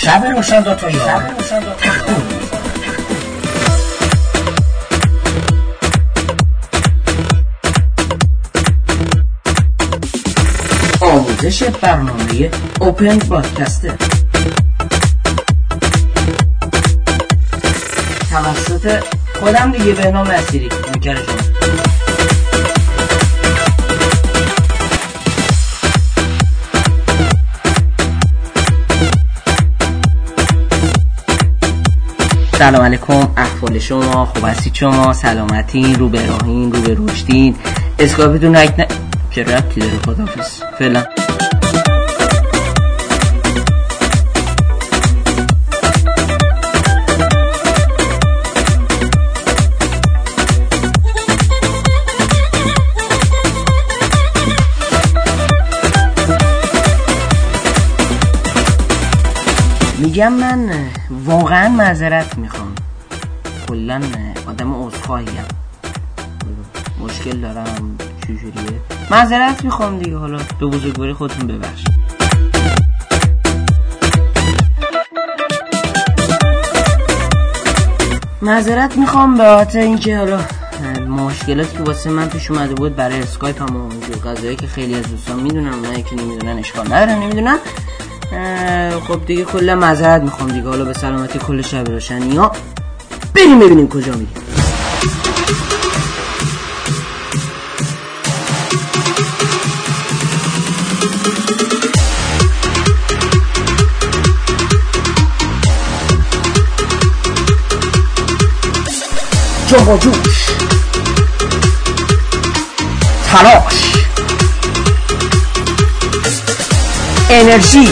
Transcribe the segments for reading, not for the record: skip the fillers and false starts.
شب روشن دو تا یار تخون. آموزش برنامه اوپن برادکستر توسط خودم دیگه بهنام نصیری نوکر شما. سلام علیکم، احوال شما خوب هستید؟ شما سلامتین، رو به راهین، رو به رشدین، اسکایپتون هک نه چه ربطی داره؟ خداحافظ فعلا. میگم من واقعا معذرت میخوام، کلن آدم عذرخواهیم، مشکل دارم، چجوریه؟ معذرت میخوام دیگه، حالا به بزرگواری خودتون ببخشید. معذرت میخوام به خاطر اینکه حالا مشکلاتی که واسه من پیش اومده بود برای اسکایپ هم و قضایی که خیلی از دوستان میدونن، اونایی که نمیدونن اشکال نداره، نمیدونن خب دیگه کلا معذرت میخوام دیگه. حالا به سلامتی کل شب روشنی ها بریم ببینیم کجا میریم. جنب و جوش، تلاش، انرژی،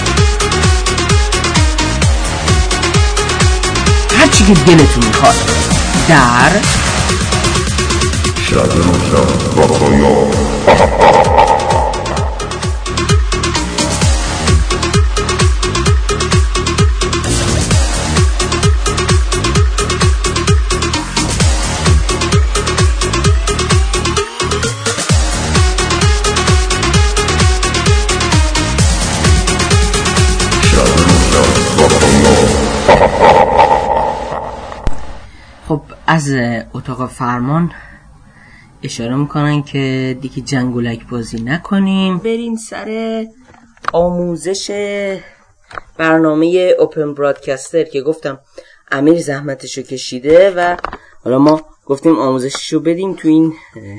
هرچی که دلتون میخواد در شب روشن با پایان. خب از اتاق فرمان اشاره میکنن که دیگه جنگولک بازی نکنیم، بریم سر آموزش برنامه اوپن برادکستر که گفتم امیر زحمتشو کشیده و حالا ما گفتیم آموزششو بدیم تو این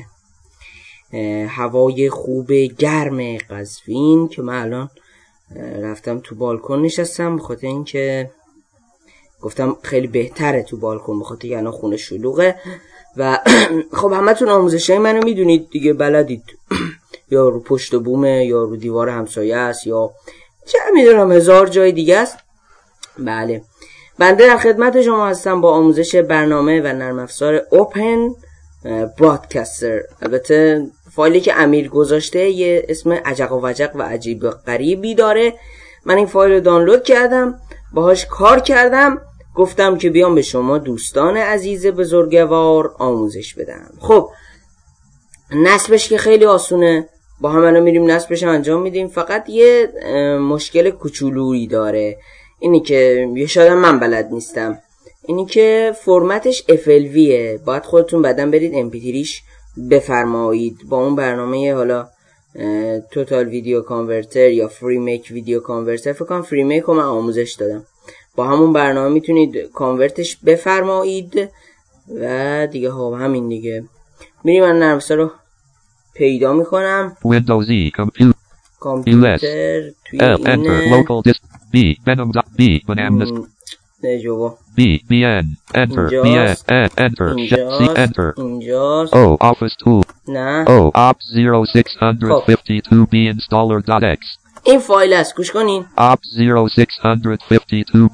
هوای خوب گرم قزوین که من الان رفتم تو بالکن نشستم، بخاطر اینکه گفتم خیلی بهتره تو بالکن، بخاطر اینکه الان خونه شلوغه و خب همتون آموزشای منو میدونید دیگه، بلدید یا رو پشت بومه یا رو دیوار همسایه است یا چه میدونم هزار جای دیگه است. بله، بنده در خدمت شما هستم با آموزش برنامه و نرم افزار اوپن برادکستر. البته فایلی که امیر گذاشته یه اسم عجق و وجق و عجیب و غریبی داره، من این فایل رو دانلود کردم، باهاش کار کردم، گفتم که بیام به شما دوستان عزیز بزرگوار آموزش بدم. خب نصبش که خیلی آسونه، با هم الان میریم نصبش انجام میدیم، فقط یه مشکل کوچولویی داره، اینی که یه شاید من بلد نیستم، اینی که فرمتش FLVه، باید خودتون بعدن برید MP3ش بفرمایید با اون برنامه حالا توتال ویدیو کانورتر یا فری میک ویدیو کانورتر، فکر کنم فری میک رو من آموزش دادم، با همون برنامه میتونید کانورتش بفرمایید و دیگه ها همین دیگه. میریم من نرم افزار رو پیدا میکنم، Windows E کامپیوتر توی enter local disk B venom.b bananas نجوا B bn enter bn enter C enter اینجاست O office tool نه O opt 0652b installer.x این فایل است، گوش کنین opt 0652b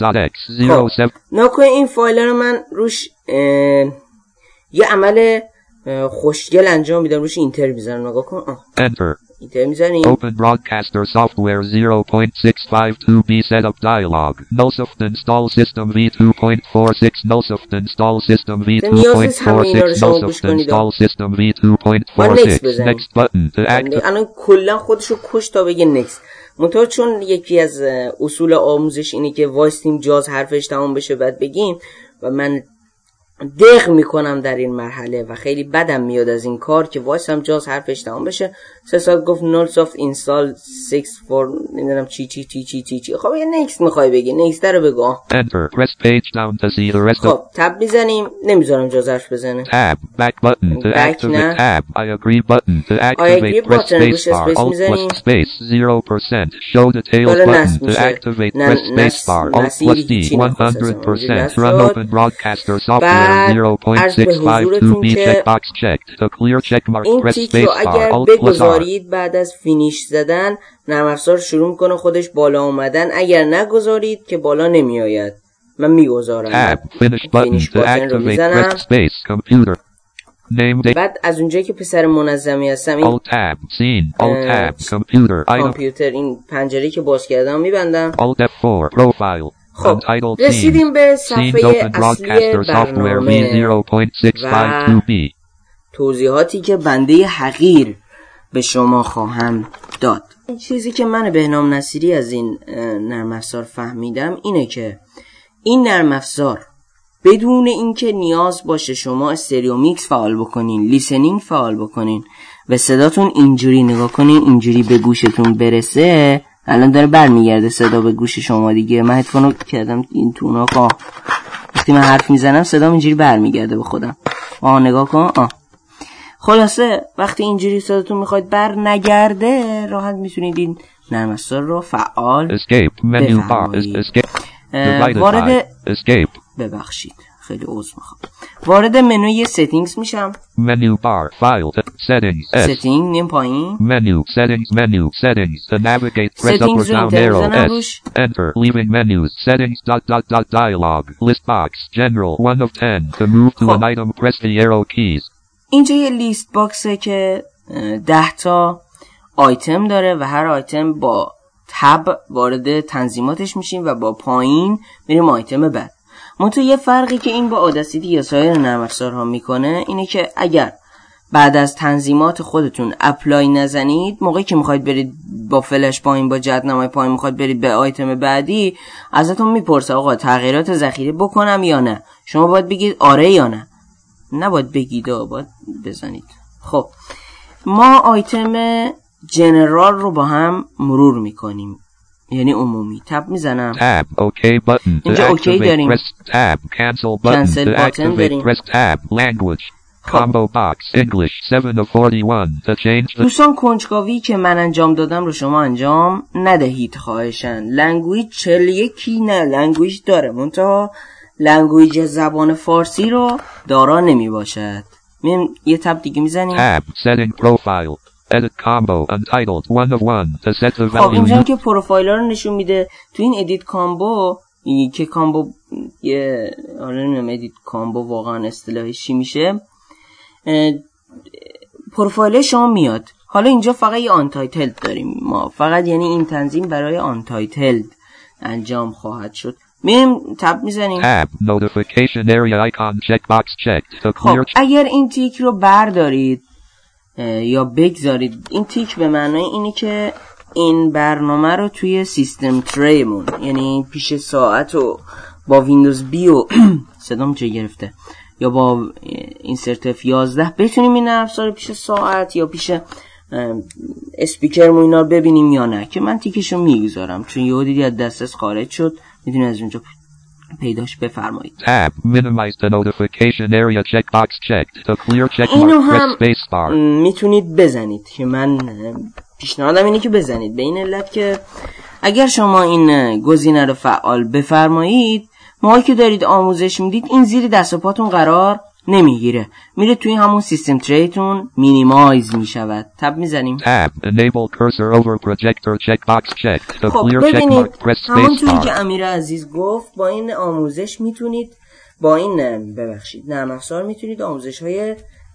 installer.x 07 نکنه این فایل رو من روش یه عمل خوشگل انجام میدم روش اینتر میزنم. نگاه کن. Enter. اینتر میزنیم. Open Broadcaster Software 0.652B Setup Dialog. Nullsoft Install System V2.46. Nullsoft Install System V2.46. Nullsoft Install System V2.46. Next button to activate. الان کلا خودشو کش تا بگه next. منتها چون یکی از اصول آموزش اینه که وایستیم جاز حرفش تمام بشه بعد بگیم و من دق میکنم در این مرحله و خیلی بدم میاد از این کار که وایسم جاز حرفش تمام بشه. 3 ساعت گفت Nullsoft Install 6 for نمیدونم چی. خب یه next میخوای بگی، next رو بگو. Enter. Press page down to see the rest. خب تب میزنیم، نمیذارم جاز حرف بزنه. Tab. Back button to activate. Tab. I agree button to activate. Press space bar. Alt plus space 0%. Show details button to activate. Press space bar. Alt plus D 100%. Run open broadcaster software 0.652B checkbox checked. To clear checkmark. Press space bar. Alt plus R. بعد از فینیش زدن نرم افزار شروع کنه خودش بالا اومدن. اگر نگذارید که بالا نمیآید. من میگذارم. فینیش باتن رو میزنم. بعد از اونجایی که پسر منظمی هستم این کامپیوتر این پنجره که باز کردم میبندم. خب رسیدیم به صفحه اصلی برنامه و توضیحاتی که بنده حقیر به شما خواهم داد. این چیزی که من بهنام نصیری از این نرم افزار فهمیدم اینه که این نرم افزار بدون اینکه نیاز باشه شما استریو میکس فعال بکنین، لیسنینگ فعال بکنین و صداتون اینجوری نگاه کنین اینجوری به گوشتون برسه. الان داره برمیگرده صدا به گوش شما دیگه. من هدفونو کردم این تونا که وقتی من حرف میزنم صدام اینجوری برمیگرده به خودم. نگاه کن. خلاصه وقتی اینجوری صداتون میخواید بر نگرده راحت میتونید این نرم افزار رو فعال وارد ببخشید خیلی عذر میخوام. وارد منوی settings میشم. Menu bar file settings setting نیم پایین. Menu settings to navigate press up or down arrow S. Enter leaving menus settings ... dialog list box general 1 of 10 to move to an item press the arrow keys. اینجا یه لیست باکسه که 10 تا آیتم داره و هر آیتم با تب وارد تنظیماتش میشیم و با پایین میریم آیتم بعد. منتها یه فرقی که این با اوداسیتی یا سایر نرم افزارها میکنه اینه که اگر بعد از تنظیمات خودتون اپلای نزنید، موقعی که میخواید برید با فلش پایین با جدنمای پایین میخواید برید به آیتم بعدی، ازتون میپرسه آقا تغییرات ذخیره بکنم یا نه. شما باید بگید آره یا نه. نباید بگید باید بزنید. خب ما آیتم جنرال رو با هم مرور میکنیم، یعنی عمومی. تب میزنم. Tab OK button to activate. Press tab cancel button to activate. Press tab language combo box English 7 of 41 to change. دوستان کنجکاوی که من انجام دادم رو شما انجام ندهید خواهشن. لنگویج 41 نه لنگویج داره، منتها لنگویج زبان فارسی رو دارا نمی باشد. یه تب دیگه میزنیم. Tab setting profile edit combo untitled 1 of 1 to set the value. خب اینجا که پروفایل ها رو نشون میده. تو این ادیت کامبو که کامبو یه نمیدونم ادیت کامبو واقعا اصطلاحش چی میشه، پروفایل شما میاد. حالا اینجا فقط یه آنتایتلد داریم ما، فقط یعنی این تنظیم برای آنتایتلد انجام خواهد شد. میریم تب میزنیم. Tab notification area icon checkbox checked to clear. اگر این تیک رو بردارید یا بگذارید، این تیک به معنای اینه که این برنامه رو توی سیستم تریمون، یعنی پیش ساعت و با ویندوز بی و صدام چه گرفته یا با اینسرت F11 بتونیم این افزار پیش ساعت یا پیش اسپیکر مون اینا رو ببینیم یا نه، که من تیکشو میگذارم چون یهو دیدی از دسترس خارج شد. میتونید از اونجا پیداش بفرمایید. Tab minimize the notification area checkbox checked to clear checkmark press space bar. میتونید بزنید که من پیشنهادم اینه که بزنید، به این علت که اگر شما این گزینه رو فعال بفرمایید، موقعی که دارید آموزش میدید این زیر دست و پاتون قرار نمیگیره، میره توی همون سیستم تریتون مینیمایز میشود. تب میزنیم. Tab enable cursor over projector checkbox checked to clear checkmark press space bar. همونطوری که امیر عزیز گفت با این آموزش میتونید با این نرم افزار میتونید آموزش های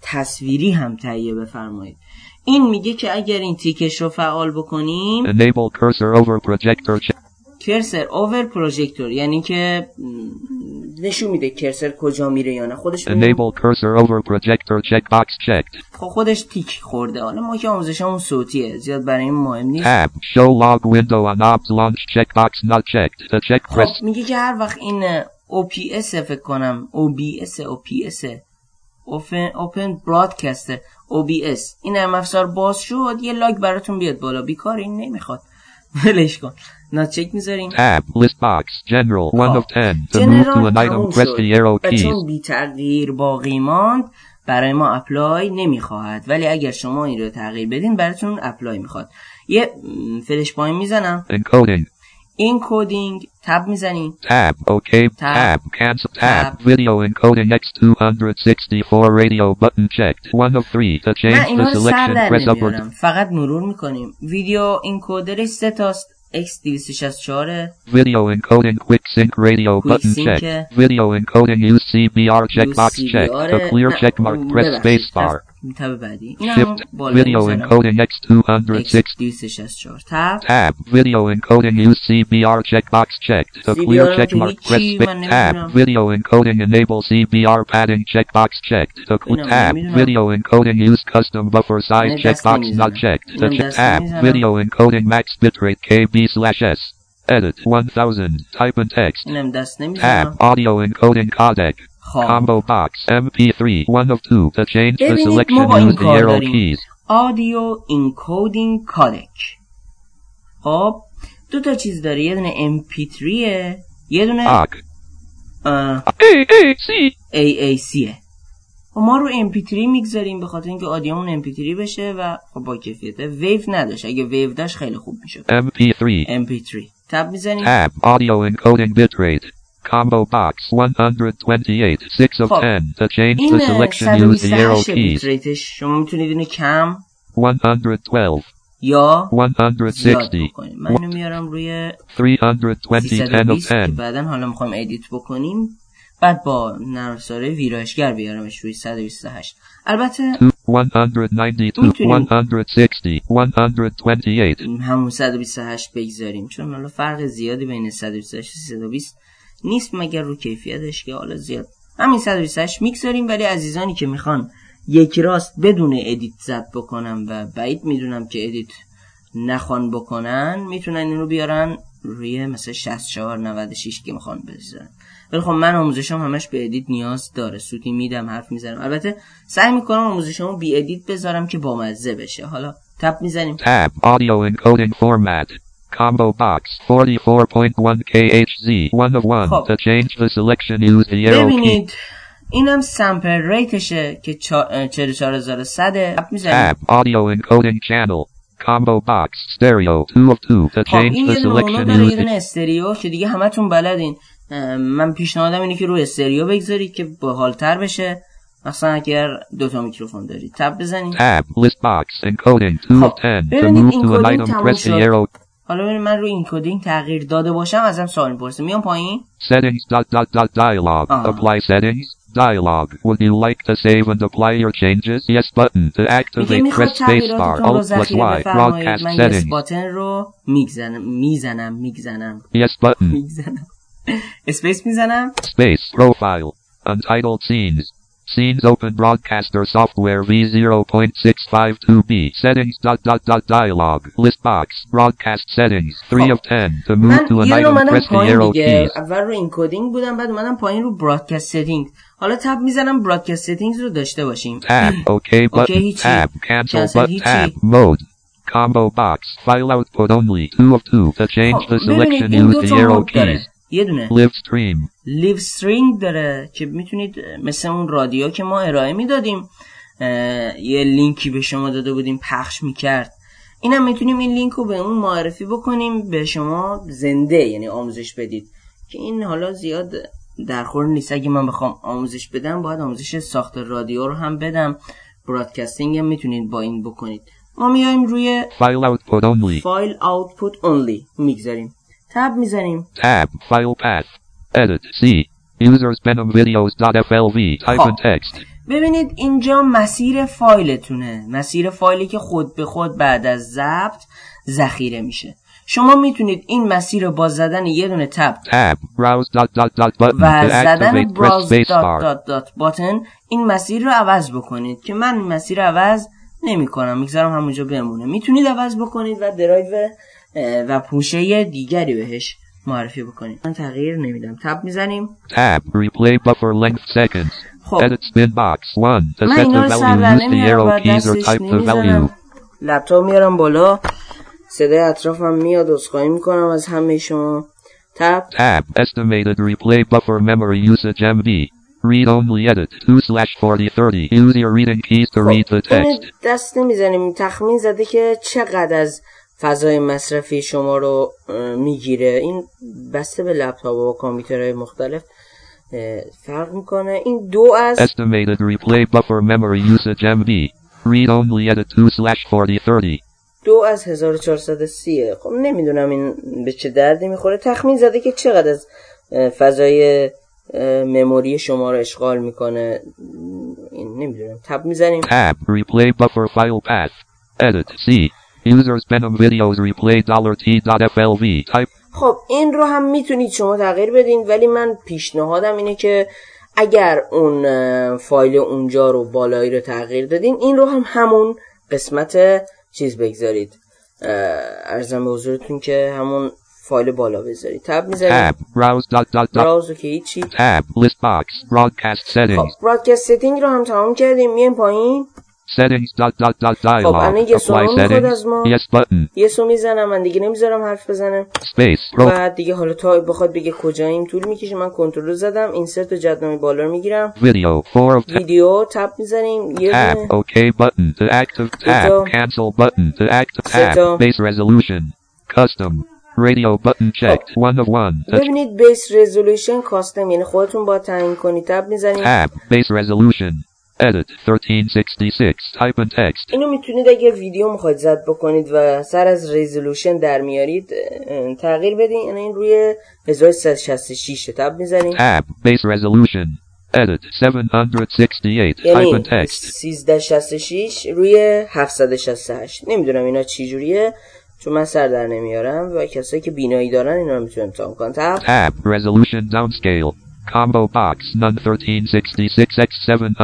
تصویری هم تهیه بفرمایید. این میگه که اگر این تیکش رو فعال بکنیم Enable cursor over projector کرسر اوور پروژکتور، یعنی که نشون میده کرسر کجا میره یا نه. خودش Enable cursor over projector checkbox checked. خودش تیک خورده. حالا ما که آموزشمون صوتیه زیاد برای این مهم نیست. Tab show log window on OBS launch checkbox not checked. The check press. میگه که هر وقت این OPS فکر کنم OBS Open Broadcaster OBS این نرم افزار باز شد یه لاگ براتون بیاد بالا. بیکار این نمیخواد، ولش کن. not check میذاریم. Tab list box general 1 of 10 to move to an item press the arrow keys. چون بی تغییر باقی ماند برای ما اپلای نمیخواهد، ولی اگر شما این رو تغییر بدین براتون اپلای میخواد. یه فلش پایین میزنم. Encoding. Encoding تب میزنیم. Tab OK. Tab cancel. Tab video encoding X264 radio button checked 1 of 3 to change the selection press upward. فقط مرور میکنیم. ویدیو انکودرش 3 تاست. X264 Video encoding quick sync radio button checked. Video encoding use CBR checkbox checked. To clear checkmark press spacebar. تب بعدی. Shift video encoding X264 tab video encoding use CBR checkbox checked. To clear checkmark press space. Tab video encoding enable CBR padding checkbox checked. To tab video encoding use custom buffer size checkbox not checked. Tab video encoding max bitrate KB/s. Edit 1000 type and text. Tab audio encoding codec. Combo box MP3 1 of 2 to change the selection use the arrow keys. Audio encoding codec. خب دو تا چیز داره، یه دونه MP3 یه دونه AAC. و ما رو MP3 میگذاریم به خاطر اینکه آدیومون MP3 بشه و خب با کیفیته. ویو نداشت، اگه ویو داشت خیلی خوب میشه. MP3 تب میزنیم. Tab audio encoding bitrate. Combo box 128 6 of 10 to change the selection use the arrow keys. شما میتونید اینو کم 112 یا 160 من اینو میارم روی 320 10 of 10. بعدن حالا میخوایم ادیت بکنیم، بعد با نرم افزار ویرایشگر بیارمش روی 128. البته 192 160 128 همون 128 بگذاریم، چون حالا فرق زیادی بین 128 و 320 نیست مگر رو کیفیتش که حالا زیاد. همین 128 میگذاریم. ولی عزیزانی که میخوان یک راست بدون ادیت ضبط بکنن و بعید میدونم که ادیت نخوان بکنن، میتونن اینو بیارن روی مثلا 64 96 که میخوان بذارن. ولی خب من آموزشم همش به ادیت نیاز داره، صوتی میدم حرف میزنم. البته سعی میکنم آموزشمو بی ادیت بذارم که بامزه بشه. حالا تب میزنیم. Tab audio encoding format. Combo box 44.1 kHz 1 of 1 to change the selection use the arrow key. اینم سامپل ریتشه که 44100. Tab audio encoding channel. Combo box stereo 2 of 2 to change the selection use. این استریو که دیگه همتون بلدین. من پیشنهادم اینه که روی استریو بگذارید که باحال‌تر بشه، مثلا اگر دو تا میکروفون دارید. تب بزنید. Tab list box encoding 2 of 10 to move to an item press the arrow. حالا ببینید من روی اینکودینگ تغییر داده باشم ازم سوال میپرسه. میام پایین. Settings dialog. Apply settings dialog. Would you like to save and apply your changes? Yes button to activate press space bar Alt plus Y broadcast settings. باتن رو میزنم. Yes button. اسپیس میزنم. Space profile untitled scenes. Scenes open broadcaster software V0.652B settings dialog list box broadcast settings 3 of 10 to move to an item press the arrow keys. اول رو انکودینگ بودم، بعد اومدم پایین رو broadcast settings. حالا تب میزنم broadcast settings رو داشته باشیم. Tab OK button tab cancel button tab mode combo box file output only 2 of 2 to change the selection use the arrow keys. یه دونه لیو استریم داره که میتونید مثل اون رادیو که ما ارائه میدادیم یه لینکی به شما داده بودیم پخش میکرد، اینم میتونیم این لینک رو به اون معرفی بکنیم به شما زنده، یعنی آموزش بدید که این حالا زیاد درخور نیست. اگه من بخوام آموزش بدم باید آموزش ساخت رادیو رو هم بدم، برادکاستینگ هم میتونید با این بکنید. ما میایم روی فایل آوتپوت اونلی میگذاریم. تب میزنیم. Tab file path edit C users venom videos.flv type and text. ببینید اینجا مسیر فایلتونه، مسیر فایلی که خود به خود بعد از ضبط ذخیره میشه. شما میتونید این مسیر رو با زدن یه دونه تب و زدن browse ... button این مسیر رو عوض بکنید که من این مسیر رو عوض نمی کنم، میگذارم همونجا بمونه. میتونید عوض بکنید و درایو و پوشه دیگری بهش معرفی بکنید. من تغییر نمیدم، تب میزنیم. Tab replay buffer length seconds. خب Edit spin box 1 to من set اینا the رو value. سر در Use the نمیارم و arrow keys or دستش type the value. نمیزنم. لپتاپ میارم بالا، صدای اطرافم میاد، عذرخواهی میکنم از همه شما. تب Tab estimated replay buffer memory usage MB. Read only edit 2/4030. Use your reading keys to read the اینو text. دست نمیزنیم. تخمین زده که چقدر از فضای مصرفی شما رو میگیره. این بسته به لپتاپ و کامپیوترهای مختلف فرق میکنه. این 2 از Estimated replay buffer memory usage MB. Read only edit 2/4030. 2 از 1430. خب نمیدونم این به چه دردی میخوره. تخمین زده که چقدر از فضای مموری شما رو اشغال میکنه. این نمیدونم. تب میزنیم. Tab replay buffer file path. Edit C. Users Venom videos replay $T.flv. Type. خب این رو هم میتونید شما تغییر بدین، ولی من پیشنهادم اینه که اگر اون فایل اونجا رو بالایی رو تغییر دادین، این رو هم همون قسمت چیز بگذارید. عرضم به حضورتون که همون فایل بالا بذارید. تب میذارید. Tab browse ... براوز که هیچی. Tab list box broadcast خب settings. برادکست ستینگ رو هم تمام کردیم. میایم پایین. Settings ... خب الان dialog. یه سو Apply میخواد از settings. ما. Yes button. یه سو میزنم، من دیگه نمیذارم حرف بزنم. Space. و دیگه حالا تا بخواد بگه کجاییم طول میکشه. من کنترل رو زدم، اینسرت و جدنامه بالا رو میگیرم. Video 4 of ویدیو تب میزنیم. یه Tab دونه OK button to active. Tab cancel button to active. Seto. Tab base resolution. Custom. Radio button checked. 1 of 1. ببینید بیس رزولوشن کاستم، یعنی خودتون با تعیین کنید. تب میزنیم. Tab base resolution. Edit 1366. Type and text. اینو میتونید اگر ویدیو میخواید زد بکنید و سر از رزولوشن در میارید تغییر بدین. یعنی این روی 1366 تب میزنیم. Tab base resolution. Edit 768. Type یعنی and text. 1366 روی 768. نمیدونم اینا چی جوریه چون من سر در نمیارم و کسایی که بینایی دارن اینا رو میتونن امتحان کنن. Tab resolution downscale. Combo box none 1366 x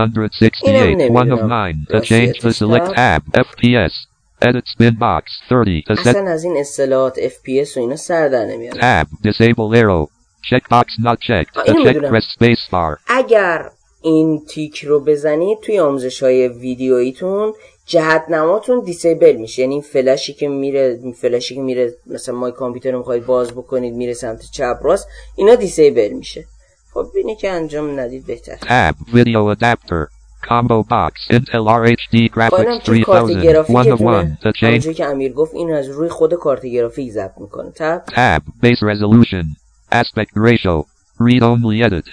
768 1 of 9 to change the select tab FPS. Edit spin box 30 to set. اصلا از این اصطلاحات FPS و اینا سر در نمیارم. Tab disable arrow. Checkbox not checked. To check press space bar. اگر این تیک رو بزنید توی آموزش‌های ویدیوییتون جهت نماتون دیسیبل میشه. یعنی فلشی که میره مثلا مای کامپیوتر رو میخواید باز بکنید میره سمت چپ راست، اینا دیسیبل میشه. خب اینه که انجام ندید بهتر. Tab video adapter. Combo box Intel RHD graphics 3000 1 of 1 to change. همونجوری که امیر گفت این از روی خود کارت گرافیک ضبط میکنه. Tab base resolution. Aspect ratio. Read only edit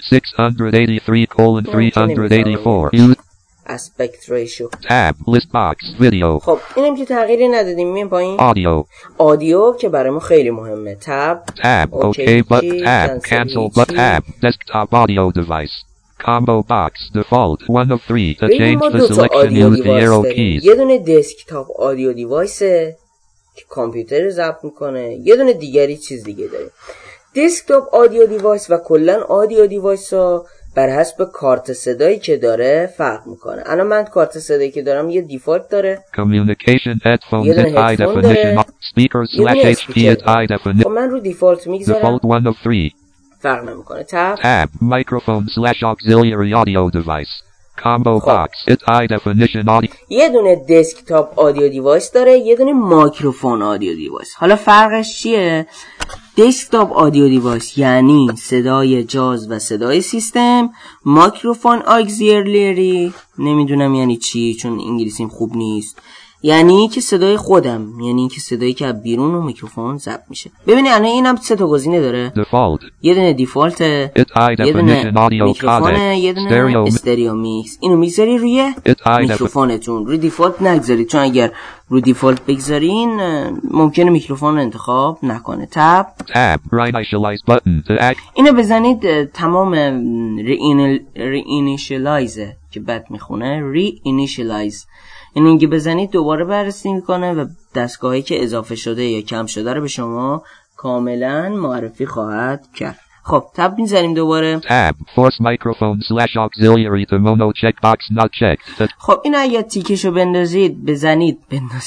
683:384. Aspect ratio. Tab list box video. خب اینم که تغییری ندادیم. میایم پایین. آدیو که برای ما خیلی مهمه. Tab OK but tab cancel but tab desktop audio device. Combo box default 1 of 3 to change the selection use the arrow keys. یه دونه دسکتاپ آدیو دیوایس که کامپیوتر رو ضبط میکنه، یه دونه دیگری چیز دیگه داره. دسکتاپ آدیو دیوایس و کلا آدیو دیوایس ها بر حسب کارت صدایی که داره فرق میکنه. الان من کارت صدایی که دارم یه دیفالت داره. Communication headphones at high definition. Speakers /HP at high definition. من رو دیفالت میگذارم. Default 1 of 3. فرق نمیکنه. Tab microphone/auxiliary audio device. Combo box at high definition audio. یه دونه دسکتاپ آدیو دیوایس داره، یه دونه مایکروفون آدیو دیوایس. حالا فرقش چیه؟ دسکتاپ آدیو دیوایس یعنی صدای جاز و صدای سیستم. مایکروفون آگزیلری نمیدونم یعنی چی چون انگلیسیم خوب نیست. یعنی که صدای خودم، یعنی که صدایی که بیرون و میکروفون ضبط میشه. ببینید الان اینم سه تا گزینه داره. یه دونه دیفالت، یه دونه میکروفون، یه دونه استریو میکس. اینو میذاری روی میکروفونتون. روی دیفالت نگذارید چون اگر روی دیفالت بگذارین ممکنه میکروفون رو انتخاب نکنه. تب اینو بزنید تمام رینیشیلایز که بد میخونه re-initialize، یعنی اینکه بزنید دوباره بررسی میکنه و دستگاهی که اضافه شده یا کم شده رو به شما کاملا معرفی خواهد کرد. خب تب میزنیم دوباره. Tab force microphone / auxiliary to mono checkbox not checked. خب این اگه تیکشو بزنید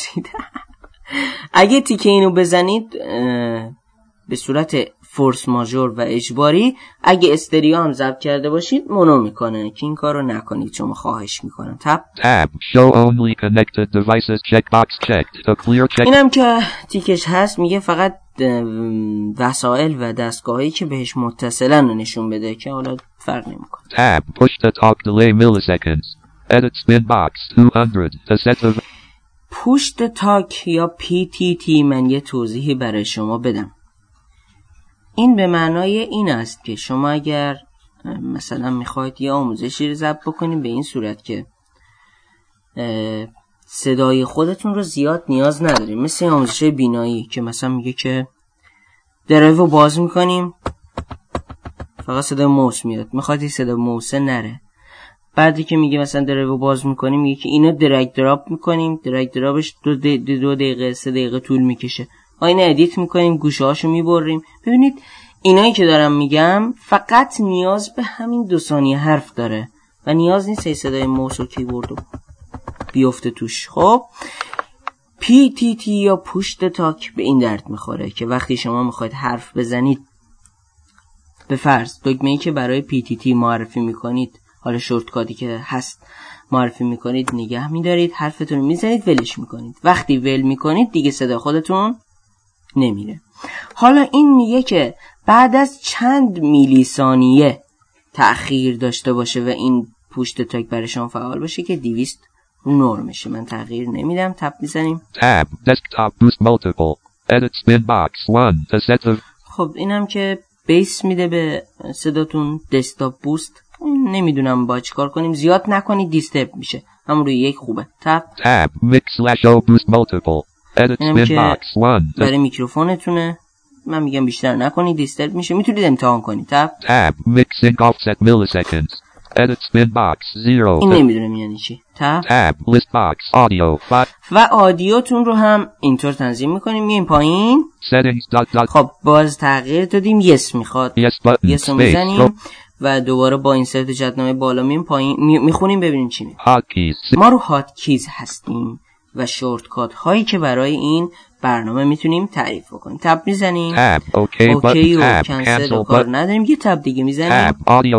اگه تیکه اینو بزنید به صورت فورس ماژور و اجباری، اگه استریو هم ضبط کرده باشید مونو میکنه که این کارو نکنید شما، خواهش میکنم. Tab show only connected devices checkbox checked to clear check. اینم که تیکش هست میگه فقط وسایل و دستگاهی که بهش متصلن رو نشون بده که حالا فرق نمیکنه. Tab push to talk delay milliseconds. Edit spin box 200 to set of push to talk یا PTT من یه توضیحی برای شما بدم. این به معنای این است که شما اگر مثلا میخواید یه آموزشی رو ضبط بکنید به این صورت که صدای خودتون رو زیاد نیاز نداریم، مثل آموزش بینایی که مثلا میگه که درایو رو باز میکنیم فقط صدای موس میاد، میخواید صدای موس نره. بعدی که میگه مثلا درایو رو باز میکنیم میگه که اینو درگ دراپ میکنیم، درگ دراپش 2 دقیقه 3 دقیقه طول میکشه، اینو ادیت میکنیم، گوشه هاشو میبریم. ببینید اینایی که دارم میگم فقط نیاز به همین 2 ثانیه حرف داره و نیاز نیست صدای موس و کیبورد بیفته توش. خب PTT یا پوشت تاک به این درد میخوره که وقتی شما میخواید حرف بزنید، به فرض دکمه‌ای که برای PTT معرفی میکنید، حالا شورتکاتی که هست معرفی میکنید، نگه میدارید، حرفتون رو میزنید، ولش میکنید. وقتی ول میکنید دیگه صدا خودتون نمیره. حالا این میگه که بعد از چند میلی ثانیه تأخیر داشته باشه و این پوشت تاک برای شما فعال باشه که 200 نرمشه. من تغییر نمیدم. تپ میزنیم. Tab desktop boost multiple edit spin box 1 to set of. خب اینم که بیس میده به صداتون، دسکتاپ بوست. نمیدونم با چیکار کنیم، زیاد نکنید دیسترب میشه، همون روی یک خوبه. تپ Tab mix/o boost multiple edit spin box 1 برای میکروفونتونه. من میگم بیشتر نکنید دیسترب میشه، میتونید امتحان کنید. تپ Tab mixing offset milliseconds edit spin box 0. این نمیدونم یعنی چی. Tab list box audio 5 و آدیوتون رو هم اینطور تنظیم میکنیم. میایم پایین settings . خب باز تغییر دادیم، یس میخواد، یس رو میزنیم و دوباره با اینسرت جدنامه بالا میایم پایین میخونیم ببینیم چی میگه. ما رو هات کیز هستیم و شورتکات هایی که برای این برنامه میتونیم تعریف بکنیم. تب میزنیم. اوکی و کنسل و کار نداریم. یه تب دیگه میزنیم.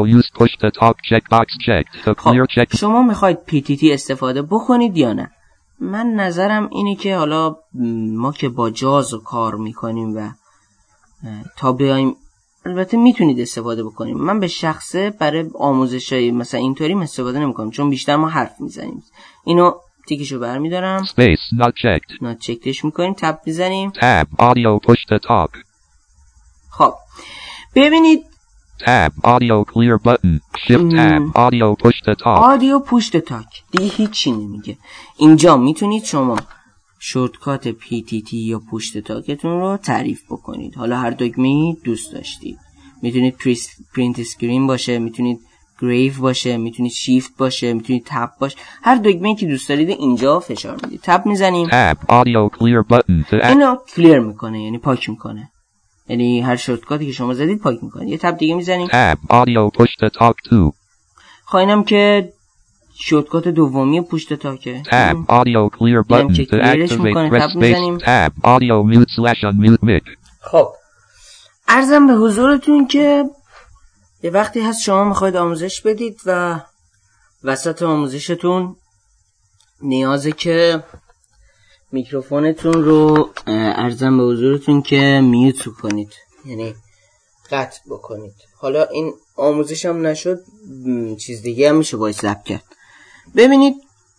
شما میخواید PTT استفاده بکنید یا نه؟ من نظرم اینه که حالا ما که با جاز کار میکنیم و تا بیایم، البته میتونید استفاده بکنیم. من به شخصه برای آموزشای مثلا اینطوری استفاده نمیکنم، چون بیشتر ما حرف میزنیم. اینو تیکشو برمیدارم. Space not checked. not checkedش میکنیم. تب میزنیم. Tab audio push to talk. خب ببینید. Tab audio clear button. Shift tab audio push to talk. audio push to talk. دیگه هیچی نمیگه. اینجا میتونید شما شورتکات PTT یا پشت تاکتون رو تعریف بکنید. حالا هر دکمه‌ای دوست داشتید. میتونید پرینت اسکرین باشه، میتونید گریو باشه، میتونید شیفت باشه، میتونید تب باشه. هر دکمه‌ای که دوست دارید اینجا فشار میدید. تب میزنیم. Tab audio clear button. اینو کلیر میکنه، یعنی پاک میکنه. یعنی هر شورتکاتی که شما زدید پاک میکنه. یه تب دیگه میزنیم. Tab audio push to talk to. خواهینم که شورتکات دومی پشت تاکه. Tab audio clear button to activate press space. Tab audio mute/unmute mic. خب عرضم به حضورتون که یه وقتی هست شما میخواید آموزش بدید و وسط آموزشتون نیازه که میکروفونتون رو عرضم به حضورتون که میوت کنید، یعنی قطع بکنید. حالا این آموزش هم نشد، چیز دیگه هم میشه باید ضبط کرد. ببینید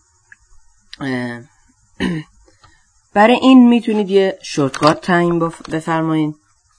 برای این میتونید یه شورتکات تعیین بفرمایید.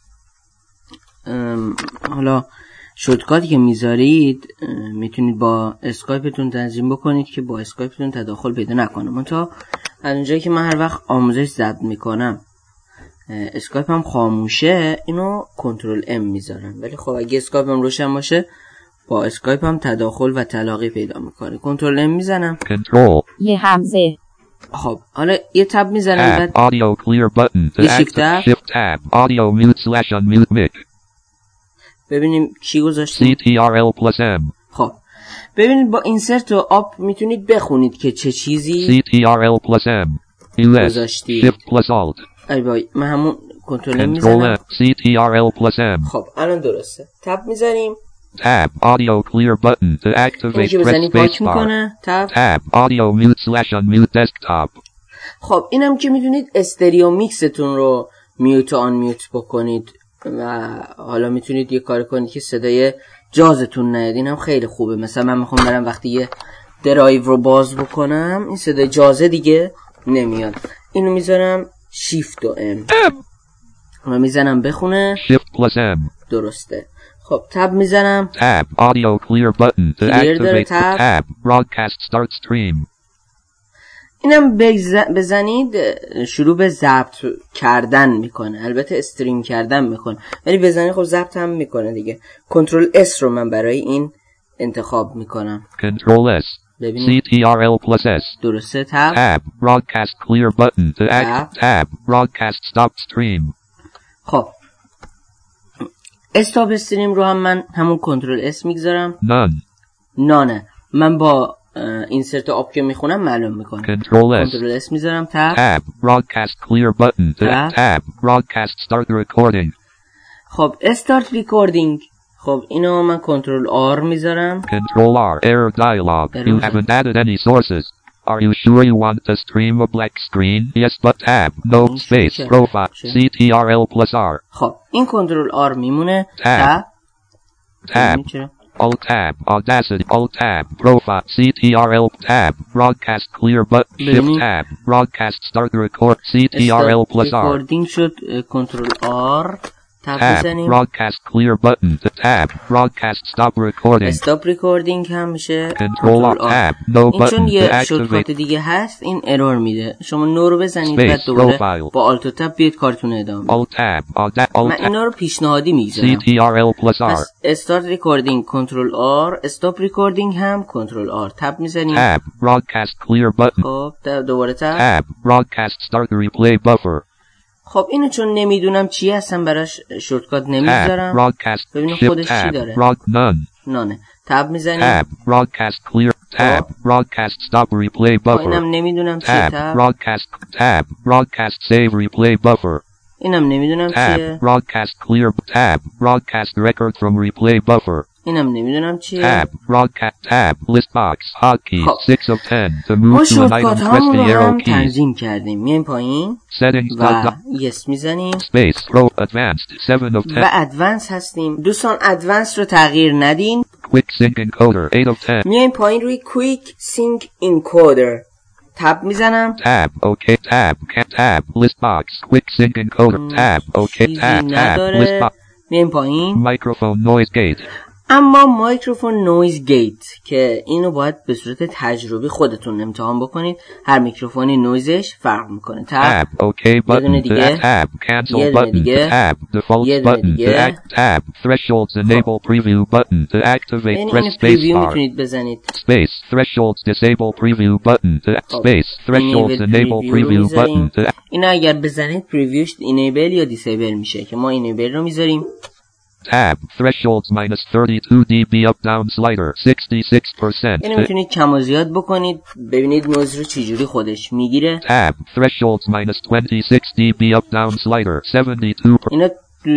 حالا شورتکاتی که میذارید میتونید با اسکایپتون تنظیم بکنید که با اسکایپتون تداخل پیدا نکنه. منتها از اونجایی که من هر وقت آموزش ضبط میکنم اسکایپ هم خاموشه، اینو کنترل ام میذارم. ولی خب اگه اسکایپ هم روشن باشه با اسکایپ هم تداخل و تلاقی پیدا میکنه. کنترل ام میزنم. کنترل. یه همزه. خب حالا یه تب میزنم بعد audio clear button to shift tab audio mute slash unmute mic. ببینیم چی گذاشتیم. CTRL plus M. خب ببینید با اینسرت و آپ میتونید بخونید که چه چیزی CTRL plus M. گذاشتی. Shift plus Alt. ای بای من همون کنترل میزنم. CTRL plus M. خب الان درسته. تب میزنیم. Tab audio clear button to activate press spacebar. Tab audio mute slash unmute desktop. خب اینم که میتونید استریو میکستون رو میوت و آن میوت بکنید و حالا میتونید یه کار کنید که صدای جازتون نیاد. اینم خیلی خوبه. مثلا من میخوام برم وقتی یه درایو رو باز بکنم این صدای جازه دیگه نمیاد. اینو میذارم شیفت و ام و میزنم بخونه. Shift plus M. درسته. خب تب میزنم. Tab audio clear button to activate tab broadcast start stream. اینم بزنید شروع به ضبط کردن میکنه. البته استریم کردن میکنه ولی بزنید خب ضبط هم میکنه دیگه. کنترل اس رو من برای این انتخاب میکنم. کنترل اس. CTRL plus S. درسته. تب broadcast clear button to tab broadcast stop stream. خب استاپ استریم رو هم من همون کنترل اس میگذارم. نانه من با اینسرت آپ که میخونم معلوم میکنم. کنترل اس میذارم. تب broadcast clear button to tab broadcast start recording. خب استارت ریکوردینگ. خب اینو من کنترل آر میذارم. کنترل آر. error dialog. You haven't added any sources. Are you sure you want to stream a black screen? Yes but tab no space profile CTRL plus R. خب این کنترل آر میمونه. tab Alt tab Audacity Alt tab profile CTRL tab broadcast clear button shift tab broadcast start record CTRL plus R. recording شد. کنترل آر تب بزنیم. broadcast clear button to tab broadcast stop recording. stop recording هم میشه. کنترل آر. این چون یه شورتکات دیگه هست این ارور میده. شما نو رو بزنید بعد دوباره با آلت و تب بیاید کارتون ادامه. من اینا رو پیشنهادی میذارم. CTRL plus R. پس استارت ریکوردینگ کنترل آر. استاپ ریکوردینگ هم کنترل آر. تب میزنیم. tab broadcast clear button. خب دوباره تب broadcast start replay buffer. خب اینو چون نمیدونم چی هستم براش شورتکات نمیذارم. ببینیم خودش چی داره. نانه. تب میزنیم. broadcast clear tab broadcast stop replay buffer. اینم نمیدونم چیه. tab broadcast save replay buffer. اینم نمیدونم چیه. broadcast clear tab broadcast record from replay buffer. اینم نمیدونم چیه. tab list box hotkey 6 of 10 to move to an item press the arrow key. تنظیم کردیم. میایم پایین و yes میزنیم. space pro advanced 7 of 10 و ادوانس هستیم. دوستان ادوانس رو تغییر ندین. quick sync encoder 8 of 10. میایم پایین روی quick sync encoder تب میزنم. tab okay tab list box quick sync encoder tab okay tab list box. میایم پایین. microphone noise gate. اما مایکروفون نویز گیت که اینو باید به صورت تجربی خودتون امتحان بکنید. هر میکروفونی نویزش فرق میکنه. tab okay button to tab cancel button to tab default button to tab thresholds enable preview button to activate press space bar. میتونید بزنید. space thresholds disable preview button to space thresholds enable preview button to. اینا اگر بزنید پریویوش اینیبل یا دیسیبل میشه که ما اینیبل رو میذاریم. tab thresholds minus 32 dB up down slider 66%. یعنی میتونید کم و زیاد بکنید ببینید نویز رو چجوری خودش میگیره. tab thresholds minus 26 dB up down slider 72%. اینا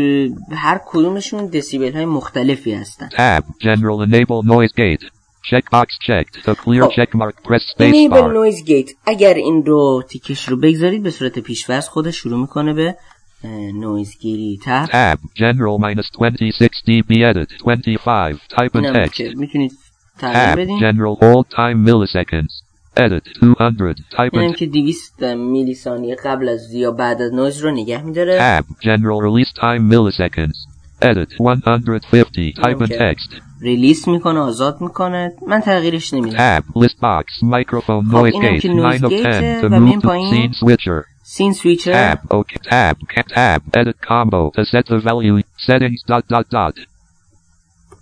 هر کدومشون دسیبل های مختلفی هستن. tab general enable noise gate checkbox checked to clear checkmark press space bar. enable noise gate اگر این رو تیکش رو بگذارید به صورت پیش‌فرض خودش شروع میکنه به نویزگیری. tab general minus 26 dB edit 25 type and text. میتونید تغییر بدین. general hold time milliseconds edit 200 type and. اینم که 200 میلی ثانیه قبل از یا بعد از نویز رو نگه می‌داره. tab general release time milliseconds edit 150 type and text. ریلیس میکنه آزاد میکنه. من تغییرش نمیدم. tab list box microphone noise gate 9 of 10 to move to scene switcher. scene switcher. tab okay tab edit combo to set the value settings ...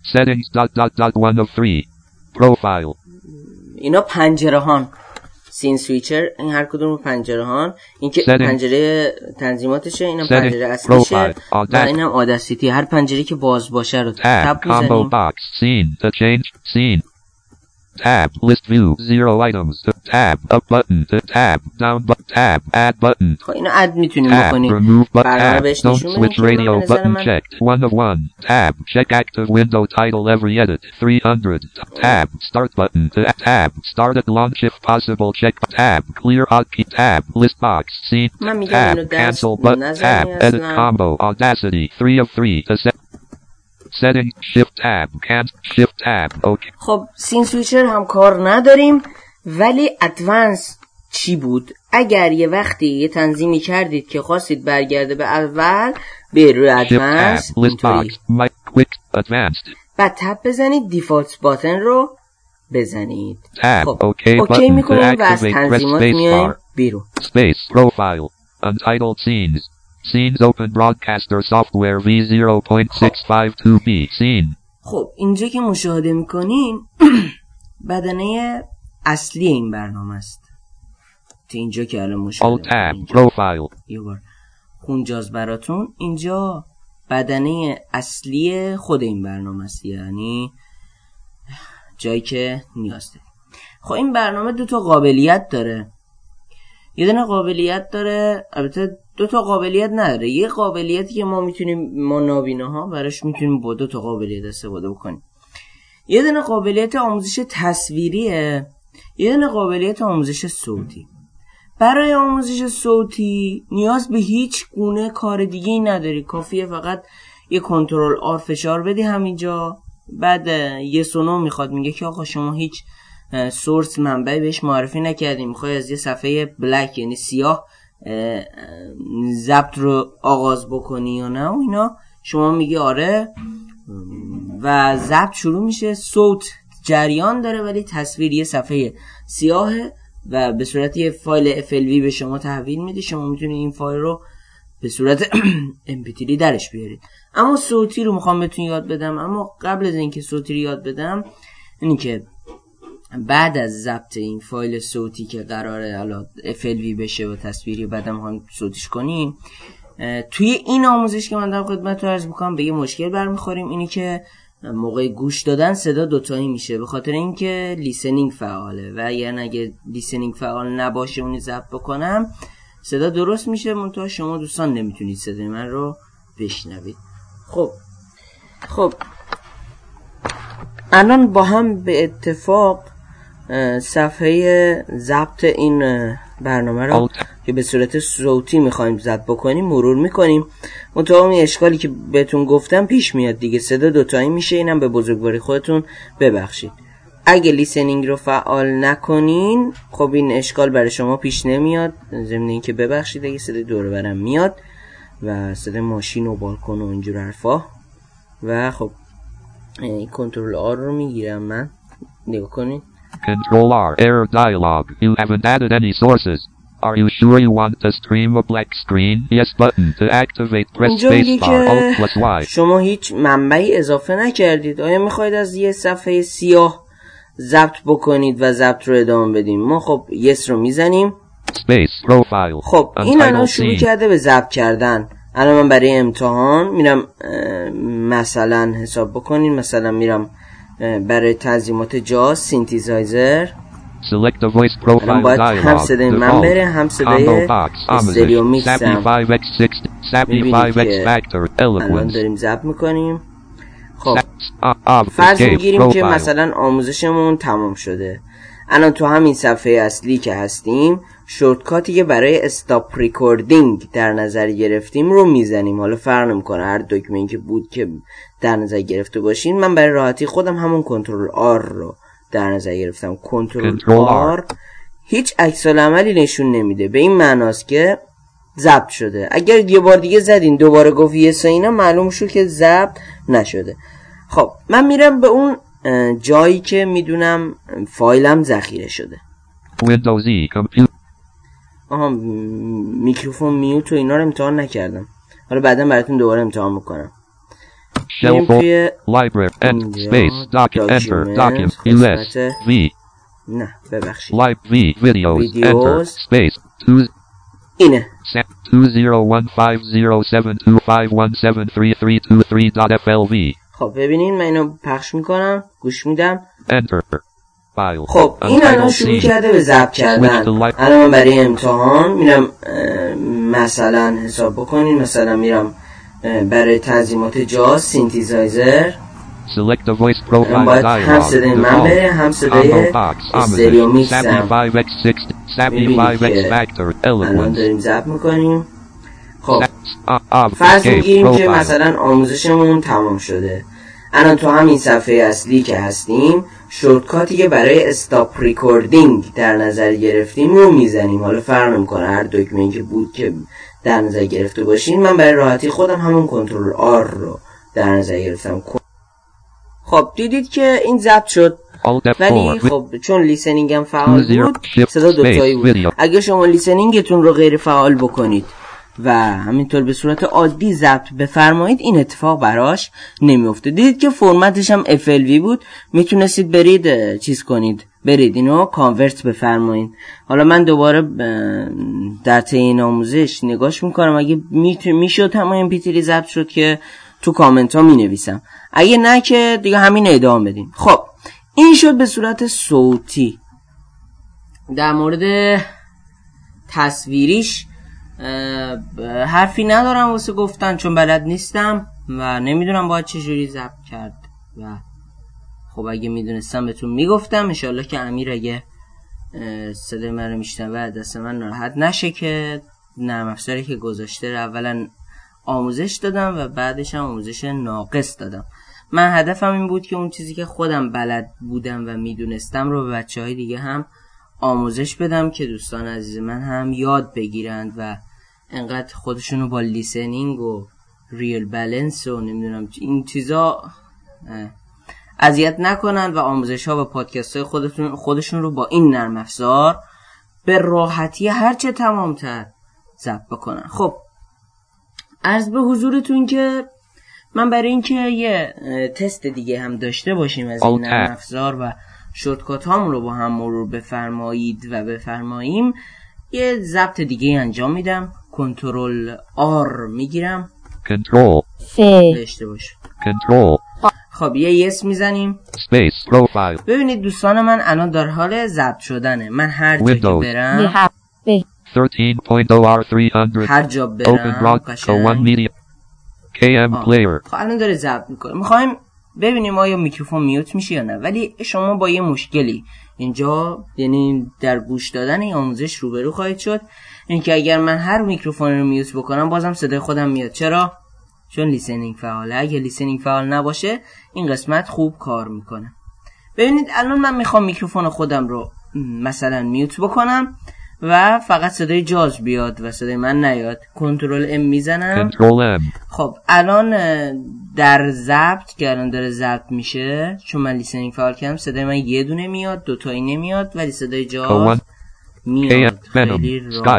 Settings ... 1 of 3. Profile. اینا پنجره هان. سین سویچر این هر کدوم پنجره هان. این که پنجره تنظیماتشه، اینم پنجره اصلیشه و اینم آداسیتی. هر پنجره که باز باشه رو تب میزنیم. Scene to change scene. Tab list view 0 items. Tab up button. Tab down button. Tab add button. خب اینو اد میتونیم بکنیم. Remove button. Don't switch radio button checked. 1 of 1. Tab check active window title every edit 300. Tab start button. Tab start at launch if possible check. Tab clear hotkey. Tab list box scene. Tab cancel button. Tab edit combo Audacity 3 of 3 to set. Setting shift tab cancel shift tab okay. خب سین سویچر هم کار نداریم، ولی ادوانس چی بود؟ اگر یه وقتی یه تنظیمی کردید که خواستید برگرده به اول، به روی ادوانس بعد تب بزنید، دیفالت باتن رو بزنید. خب اوکی میکنیم و از تنظیمات میایم بیرون. Space profile untitled scenes. Scenes open broadcaster software V0.652B scene. خب اینجا که مشاهده میکنین بدنه اصلی این برنامه است. تو اینجا که الان مشاهده میکنین یه بار خونجاز براتون، اینجا بدنه اصلی خود این برنامه است، یعنی جایی که نیاز داریم. خب این برنامه 2 تا قابلیت داره. یه دونه قابلیت داره، البته 2 تا قابلیت نداره. یه قابلیتی که ما نابیناها براش میتونیم با 2 تا قابلیت استفاده بکنیم. یه دونه قابلیت آموزش تصویریه، یه دونه قابلیت آموزش صوتی. برای آموزش صوتی نیاز به هیچ گونه کار دیگه‌ای نداری، کافیه فقط یه کنترل آر فشار بدی همینجا، بعد یه سونو میخواد، میگه که آقا شما هیچ سورس منبعی بهش معرفی نکردیم، میخوای از یه صفحه بلک یعنی سیاه ضبط رو آغاز بکنی یا نه، و اینا شما میگی آره و ضبط شروع میشه. صوت جریان داره ولی تصویر یه صفحه سیاهه و به صورت یه فایل FLV به شما تحویل میده. شما میتونید این فایل رو به صورت MP3 درش بیارید. اما صوتی رو میخوام بهتون یاد بدم. اما قبل از اینکه صوتی رو یاد بدم، اینی که بعد از ضبط این فایل صوتی که قراره حالا FLV بشه و تصویری بعدم هم صوتیش کنیم، توی این آموزش که من در خدمتتون عرض میکنم به یه مشکل برمیخوریم. اینی که موقع گوش دادن صدا دوتایی میشه، به خاطر اینکه لیسنینگ فعاله و یعنی اگه لیسنینگ فعال نباشه اونی ضبط بکنم صدا درست میشه، منتها شما دوستان نمیتونید صدای من رو بشنوید. خب الان با هم به اتفاق صفحه ضبط این برنامه رو که به صورت صوتی میخوایم ضبط بکنیم مرور میکنیم. منتها این اشکالی که بهتون گفتم پیش میاد دیگه، صدا دوتایی میشه. اینم به بزرگواری خودتون ببخشید. اگه لیسنینگ رو فعال نکنین خب این اشکال برای شما پیش نمیاد، ضمن اینکه ببخشید اگه صدا دور برم میاد و صدا ماشین و بالکن و اینجور حرفا. و خب این کنترل آر رو میگیرم من، نگاه کنید. Control R error dialog. You haven't added any sources. Are you sure you want to stream a black screen? Yes button to activate. Press space bar Alt plus Y. شما هیچ منبعی اضافه نکردید. آیا میخواید از یه صفحه سیاه ضبط بکنید و ضبط رو ادامه بدیم؟ ما خب yes رو میزنیم. Space profile. خب این الان شروع کرده به ضبط کردن. الان من برای امتحان میرم مثلا حساب بکنین، مثلا میرم برای تنظیمات جاز سینتیزایزر. Select the voice profile باید dialog. هم صدای من بره هم صدای استریو میکسم. ببینید که الان داریم ضبط میکنیم. خب فرض میگیریم که مثلا آموزشمون تمام شده. الان تو همین صفحه اصلی که هستیم شورتکاتی که برای استاپ ریکوردینگ در نظر گرفتیم رو میزنیم. حالا فرق نمیکنه هر دکمه‌ای که بود که در نظر گرفته باشین. من برای راحتی خودم همون کنترل آر رو در نظر گرفتم. کنترل آر هیچ عکس العملی نشون نمیده، به این معناست که ضبط شده. اگر یه بار دیگه زدین دوباره گفت یس اینا معلوم شد که ضبط نشده. خب من میرم به اون جایی که میدونم فایلم ذخیره شده. Windows E computer. میکروفون میوت و اینا رو امتحان نکردم، حالا بعدا براتون دوباره امتحان میکنم. Shell folder. Library. Enter. Space. Document. Enter. Document. ELS. V. نه ببخشید. Live V. Videos. Enter. Space. 2. اینه. 20150725173323.flv. خب ببینین من اینو پخش میکنم، گوش میدم. Enter. File. خب این الان شروع کرده به ضبط کردن. الان من برای امتحان میرم مثلا حساب بکنین، مثلا میرم برای تنظیمات جاز سینتیزایزر. Select the voice profile باید هم صدای من بره هم صدای استریو میکسم. الان داریم ضبط میکنیم. خب فرض میگیریم که مثلا آموزشمون تمام شده. الان تو همین صفحه اصلی که هستیم شورتکاتی که برای استاپ ریکوردینگ در نظر گرفتیم رو میزنیم. حالا فرق نمیکنه هر دکمه‌ای که بود که در نظر گرفته باشین. من برای راحتی خودم همون کنترل آر رو در نظر گرفتم. خب دیدید که این ضبط شد، ولی خب چون لیسنینگ هم فعال بود صدا دوتایی بود. اگه شما لیسنینگتون رو غیر فعال بکنید و همینطور به صورت عادی ضبط بفرمایید این اتفاق براش نمیفته. دیدید که فرمتش هم FLV بود، میتونستید برید چیز کنید، برید اینو کانورت بفرمایید. حالا من دوباره در طی این آموزش نگاش میکنم، اگه میشد همه MP3 ضبط شد که تو کامنت ها می نویسم، اگه نه که دیگه همین ادامه بدیم. خب این شد به صورت صوتی. در مورد تصویریش حرفی ندارم واسه گفتن، چون بلد نیستم و نمیدونم باید چجوری ضبط کرد و خب اگه میدونستم بهتون میگفتم. انشالله که امیر اگه صدای من رو میشنوه دست من ناراحت نشه که نرم افزاری که گذاشته رو اولا آموزش دادم و بعدش هم آموزش ناقص دادم. من هدفم این بود که اون چیزی که خودم بلد بودم و میدونستم رو به بچه‌های دیگه هم آموزش بدم که دوستان عزیز من هم یاد بگیرند و انقدر خودشونو با لیسنینگ و ریل بالانس و نمیدونم این چیزا اذیت نکنن و آموزش ها و پادکست های خودشون رو با این نرم افزار به راحتی هرچه تمامتر ضبط بکنن. خب عرض به حضورتون که من برای اینکه یه تست دیگه هم داشته باشیم از این نرم افزار و شورتکات هامون رو با هم مرور بفرمایید و بفرماییم، یه ضبط دیگه انجام میدم. کنترل آر میگیرم، کنترل داشته باش کنترل. خب یه yes میزنیم. Space profile. ببینید دوستان من الان در حال ضبط شدنه. من هر جا که برم 13.0R300 هر جا برم قشنگ KM player. خب الان داره ضبط میکنه. میخوایم ببینیم آیا میکروفون میوت میشه یا نه، ولی شما با یه مشکلی اینجا یعنی در گوش دادن این آموزش روبرو خواهید شد، اینکه اگر من هر میکروفون رو میوت بکنم بازم صدای خودم میاد. چرا؟ چون لیسنینگ فعاله. اگه لیسنینگ فعال نباشه این قسمت خوب کار میکنه. ببینید الان من میخوام میکروفون خودم رو مثلا میوت بکنم و فقط صدای جاز بیاد و صدای من نیاد. کنترل ام میزنم. خب الان در ضبط که الان داره ضبط میشه، چون من لیسنینگ فعال کردم صدای من یه دونه میاد، دوتایی نمیاد، ولی صدای جاز میاد. خیلی راحت.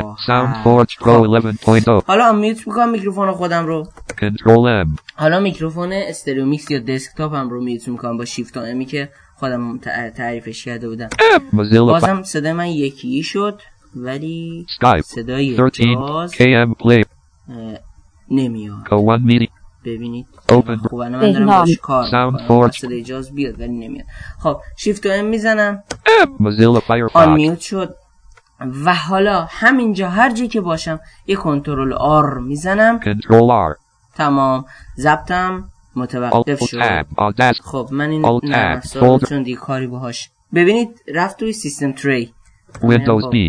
حالا میوت میکنم میکروفون خودم رو. حالا میکروفون استریو میکس یا دسکتاپ هم رو میوت میکنم با شیفت و امی که خودم تعریفش کرده بودم. بازم صدای من یکی شد ولی صدای جاز نمیاد. ببینید خب الان من دارم باش کار میکنم، صدای جاز بیاد ولی نمیاد. خب شیفت و ام میزنم، آن میوت شد. و حالا همینجا هر جایی که باشم یه کنترل آر میزنم، تمام، ضبطم متوقف شد. خب من این نرم افزار چون دیگه کاری باهاش، ببینید رفت توی سیستم تری. Windows B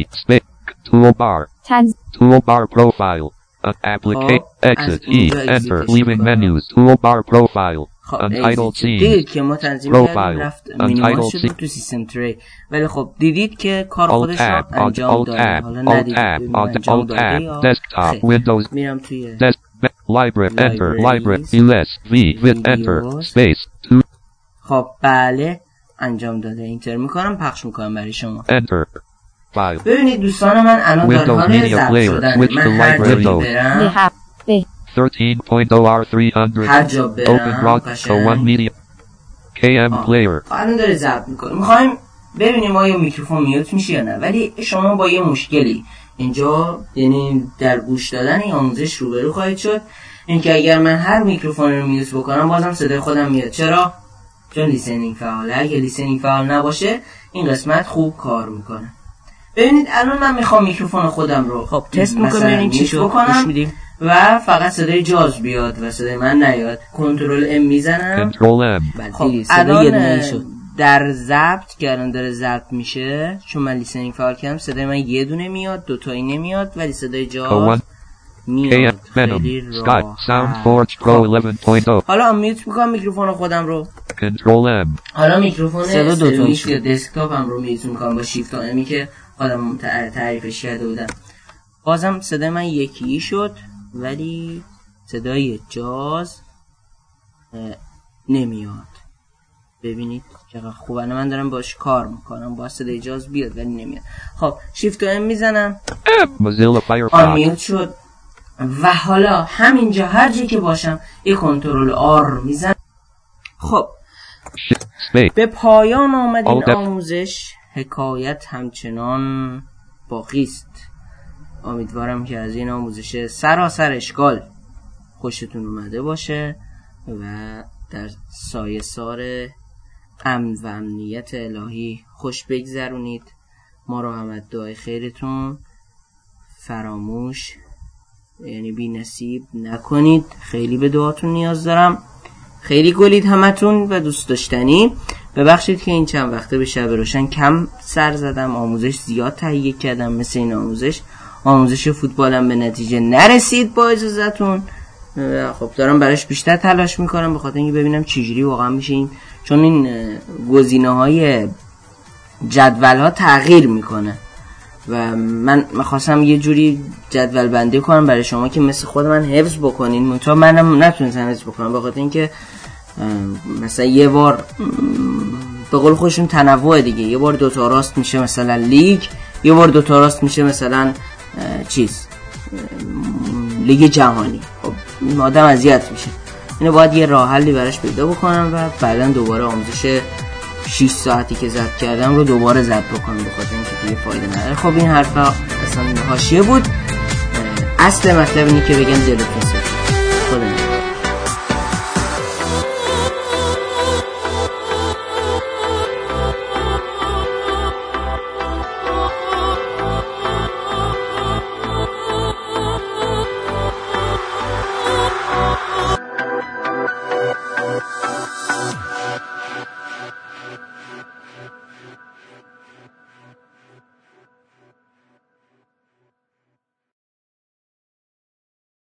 toolbar profile applicate exit E enter leaving menus toolbar profile untitled C دیدید که ما تنظیم کردیم رفت مینیمال شد تو سیستم تری، ولی خب دیدید که کار خودش رو انجام داده. حالا ندیدید انجام داده یا Windows میرم توی library enter library ls v with enter space 2. خب بله انجام داده. اینتر میکنم، پخش میکنم برای شما. enter ببینید دوستان من الان در حال ضبط شدن. من هر جایی برم هر جا برم قشنگ الان داره ضبط میکنه. میخوایم ببینیم آیا میکروفون میوت میشه یا نه، ولی شما با یه مشکلی اینجا، یعنی در گوش دادن این آموزش روبرو خواهید شد، اینکه اگر من هر میکروفون رو میوت بکنم بازم صدای خودم میاد. چرا؟ چون لیسنینگ فعاله. اگه لیسنینگ فعال نباشه این قسمت خوب کار میکنه. ببینید الان من میخوام میکروفون خودم رو خب تست میکنم چی شد بکنم و فقط صدای جاز بیاد و صدای من نیاد. کنترل ام میزنم. خب الان در ضبط که الان داره ضبط میشه، چون من لیسنینگ فعال کردم، صدای من یه دونه میاد، دوتایی نمیاد، ولی صدای جاز میاد. خیلی راحت. حالا میوت میکنم میکروفون خودم رو. حالا میکروفون سرویس یا دسکتاپم رو میوت میکنم با شیفت و امی که خودم تعریفش کرده بودم. بازم صدای من یکی شد ولی صدای جاز نمیاد. ببینید چقدر خوبه. من دارم باش کار میکنم، با صدای جاز بیاد ولی نمیاد. خب شیفت و ام میزنم، آنمیوت شد. و حالا همینجا هر جایی که باشم یه کنترل آر میزنم. خب به پایان آمد این آموزش. حکایت همچنان باقی است. امیدوارم که از این آموزش سراسر اشکال خوشتون اومده باشه و در سایه سار امن و امنیت الهی خوش بگذرونید. ما رو هم دعای خیرتون فراموش، یعنی بی نصیب نکنید. خیلی به دعاتون نیاز دارم. خیلی گلید همتون و دوست داشتنی. ببخشید که این چند وقته به شب روشن کم سر زدم، آموزش زیاد تهیه کردم. مثل این آموزش فوتبالم به نتیجه نرسید با اجازهتون. خب دارم براش بیشتر تلاش میکنم به خاطر اینکه ببینم چجوری واقعا میشه این، چون این گزینه‌های جدول ها تغییر میکنه و من میخواستم یه جوری جدول بندی کنم برای شما که مثل خود من حفظ بکنین. منتها منم نتونستم حفظ بکنم به خاطر اینکه مثلا یه بار به قول خودشون تنوع دیگه، یه بار دوتا راست میشه مثلا لیگ، یه بار دوتا راست میشه مثلا لیگ جهانی. خب آدم اذیت میشه. اینو باید یه راه حلی براش پیدا بکنم و بعدن دوباره آموزش 6 ساعتی که ضبط کردم رو دوباره ضبط بکنم به خاطر اینکه دیگه فایده نداره. خب این حرفا اصلا حاشیه بود. اصل مطلب اینه که بگم دلتون سوخت. خدا Thank you.